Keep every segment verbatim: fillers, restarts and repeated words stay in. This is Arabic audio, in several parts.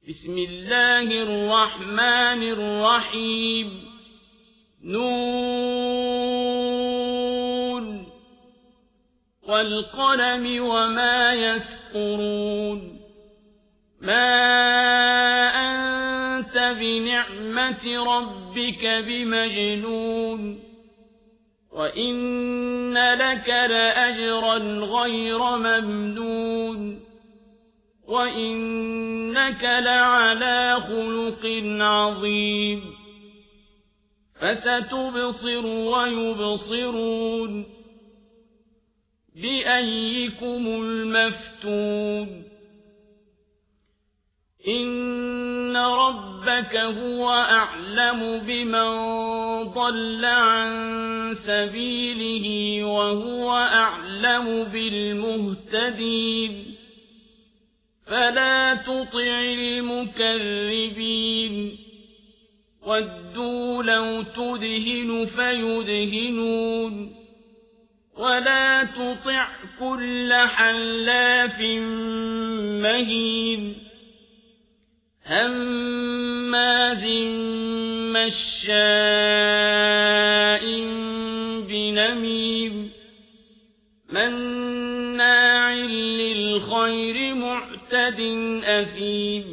بسم الله الرحمن الرحيم نون والقلم وما يسطرون ما أنت بنعمة ربك بمجنون وإن لك لأجرا غير ممنون وإنك لعلى خلق عظيم فستبصر ويبصرون بأيكم المفتون إن ربك هو أعلم بمن ضل عن سبيله وهو أعلم بالمهتدين فلا تطع المكذبين ودوا لو تدهن فيدهنون ولا تطع كل حلاف مهين هماز مشاء بنميم مناع للخير معتد أثيم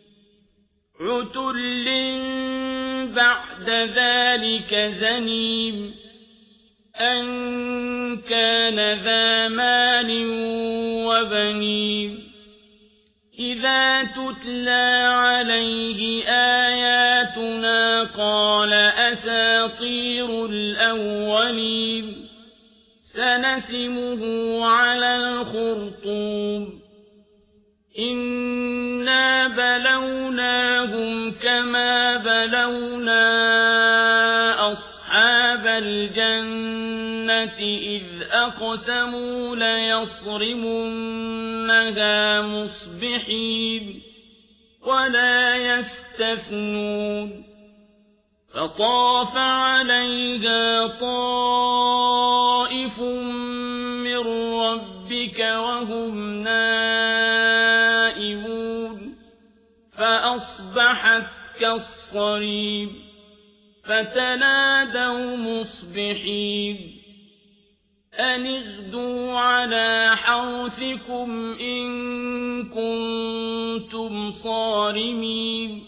عتل بعد ذلك زنيم أن كان ذا مال وبنين إذا تتلى عليه آياتنا قال أساطير الأولين سنسمه على الخرطوم إنا بلوناهم كما بلونا أصحاب الجنة إذ أقسموا ليصرمنها مصبحين ولا يستثنون فطاف عليها طائف من ربك وهم نائمون فأصبحت كالصريم فتنادوا مصبحين أن اغدوا على حرثكم إن كنتم صارمين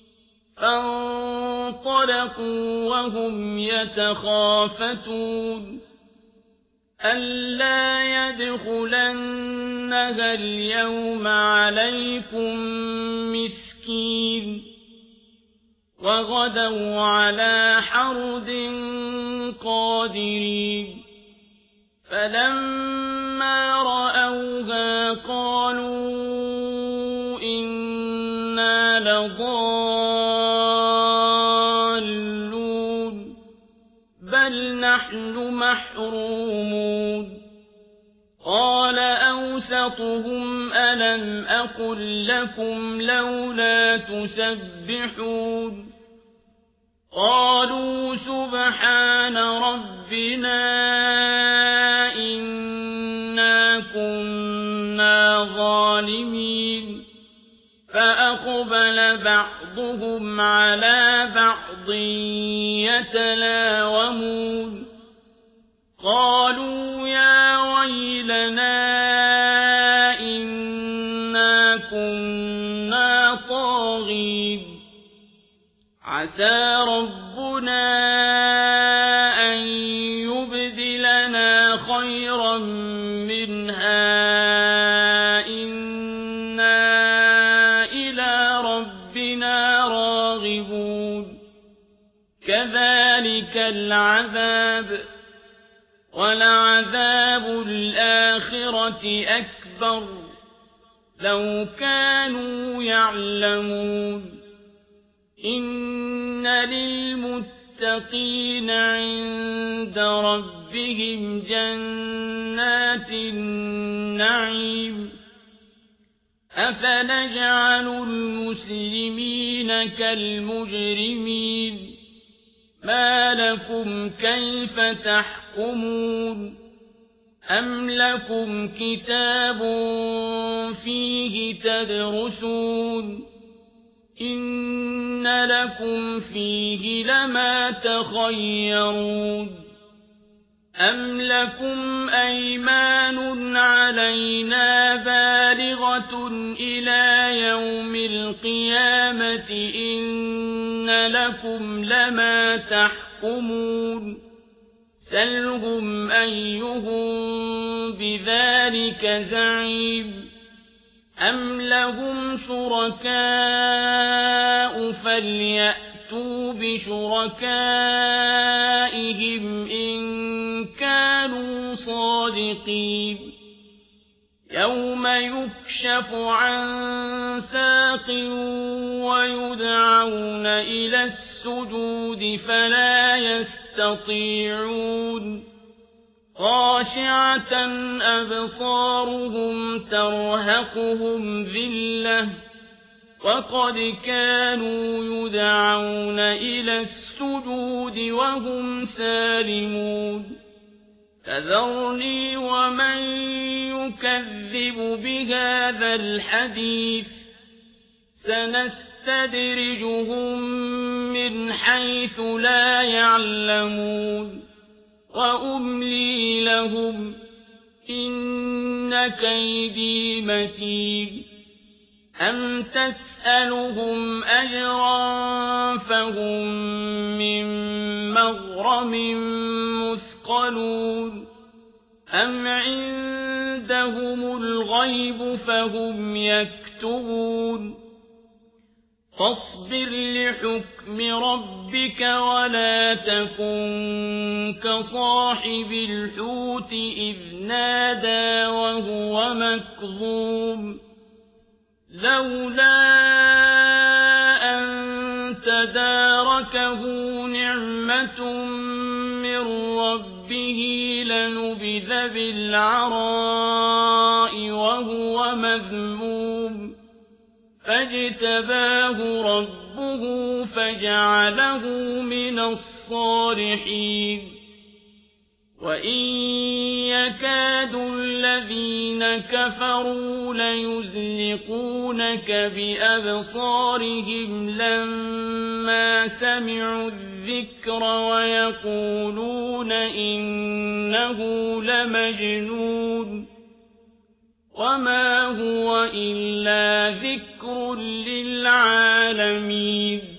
فانطلقوا وهم يتخافتون ألا يدخلنها اليوم عليكم مسكين وغدوا على حرد قادرين فلما رأوها قالوا إنا لضالون بل نحن محرومون قال أوسطهم ألم أقل لكم لولا تسبحون قالوا سبحان ربنا إنا كنا ظالمين فأقبل بعضهم على بعض يتلاومون قالوا يا ويلنا إنا كنا طاغين عسى ربنا أن يبدلنا خيرا منها إنا إلى ربنا راغبون كذلك العذاب ولعذاب الآخرة أكبر لو كانوا يعلمون إن للمتقين عند ربهم جنات النعيم أفنجعل المسلمين كالمجرمين ما لكم كيف تحكمون أم لكم كتاب فيه تدرسون إن لكم فيه لما تخيرون أم لكم أيمان علينا بالغة إلى يوم القيامة إن لكم لما تحكمون سلهم أيهم بذلك زعيم أم لهم شركاء فليأتوا بشركائهم إن كانوا صادقين يوم يكشف عن ساق ويدعون إلى السجود فلا يستطيعون خاشعة أبصارهم ترهقهم ذلة وقد كانوا يدعون إلى السجود وهم سالمون فذرني ومن يكذب بهذا الحديث سنستدرجهم من حيث لا يعلمون وأملي لهم إن كيدي متين أم تسألهم أجرا فهم من مغرم مثقلون أم عندهم الغيب فهم يكتبون فاصبر لحكم ربك ولا تكن كصاحب الحوت إذ نادى وهو مكظوم لولا أن تداركه نعمة من ربه لنبذ بالعراء وهو مذموم فاجتباه ربه فجعله من الصالحين وإن يكاد الذين كفروا ليزلقونك بأبصارهم لما سمعوا الذكر ويقولون إنه لمجنون وما هو إلا ذكر للعالمين